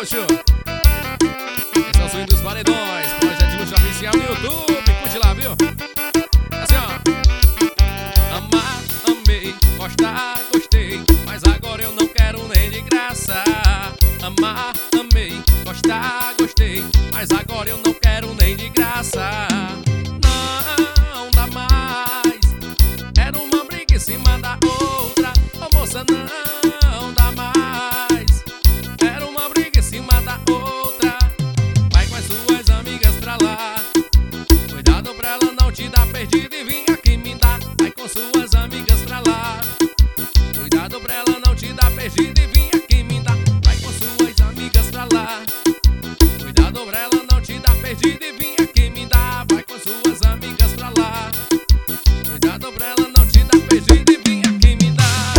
luxo. Esse é o swing dos paredões, projeto de luxo oficial no YouTube. Curte lá, viu? Assim, ó. Amar, amei, gostar, gostei, mas agora eu não quero nem de graça. Amar, amei, gostar, gostei, mas agora eu não quero nem de graça. Não dá mais, era uma briga em cima da outra. Ô moça, não dá mais, era uma briga em cima da outra. Vai com as suas amigas pra lá, cuidado pra ela não te dar perdido e vim aqui me dar. Vai com suas amigas pra lá, cuidado pra ela não te dar perdido e vim aqui me dar. Vai com suas amigas pra lá, cuidado pra ela não te dar perdido e vim aqui me dar. Vai com suas amigas pra lá, cuidado pra ela não te dar perdido e vim aqui me dar.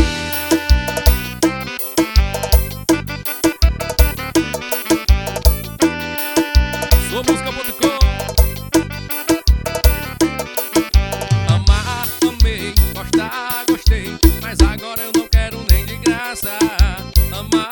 Sou música.com. Amar, amei, gostar, gostei, mas agora eu não quero nem de graça. Amar,